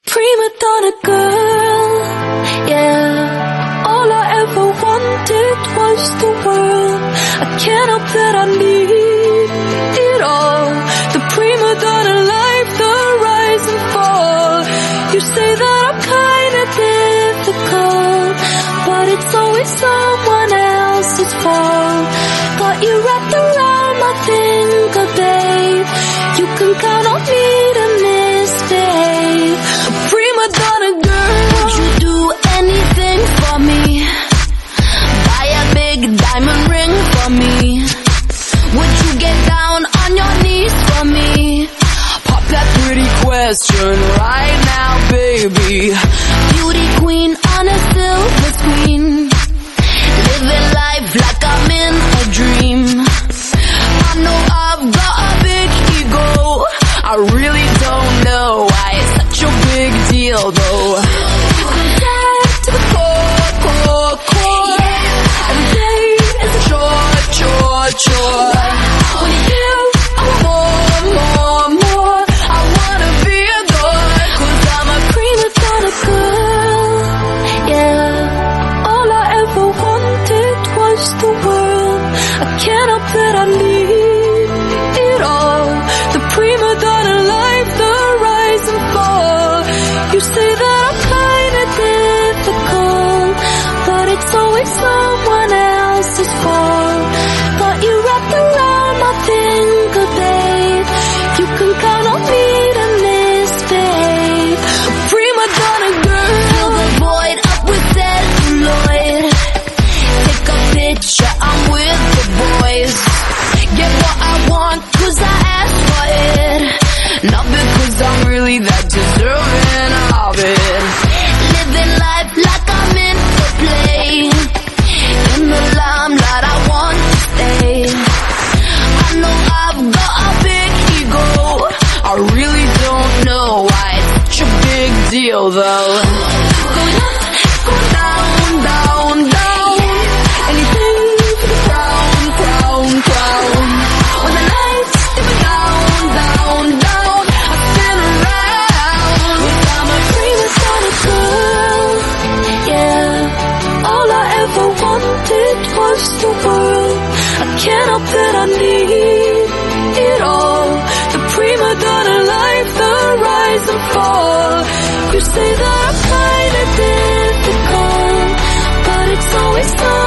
prima donna girl, yeah. All I ever wanted was the world. I can't help that I need it all. The prima donna life, the rise and fall. You say that I'm kinda difficult, but it's always someone else's fault. Got you wrapped around my finger, babe. You can count on me to misbehave. A prima donna girl, would you do anything for me? Buy a big diamond ring for me? Would you get down on your knees for me? Pop that pretty question right now, baby. Beauty queen on a silver screen, living life like I'm in a dream. I know I've got a big ego, I really don't know why it's such a big deal though. To the core, yeah. Every day is a chore. When you give, I want more. I wanna be a god, 'cause I'm a prima donna girl, yeah. All I ever wanted was the world. I can't help that I need it all. The prima donna life, the rise and fall. You say that I'm kinda difficult, but it's always someone else's fault. Got you wrapped around my finger, babe. You can count on me to misbehave. A prima donna girl, fill the void up with celluloid. Take a picture, I'm with the boys. Get what I want, 'cause I asked for it, not because I'm really that deserving of it. Living life like I'm in for play, in the limelight I want to stay. I know I've got a big ego, I really don't know why it's such a big deal though. Go up, go down, down, down. Anything for the crown. When the lights dip down, down, down, I spin around. 'Cause I'm a prima donna girl, yeah. All I ever wanted was the world. I can't help that I need it all. The prima donna life, the rise and fall. You say that I'm kinda difficult, but it's always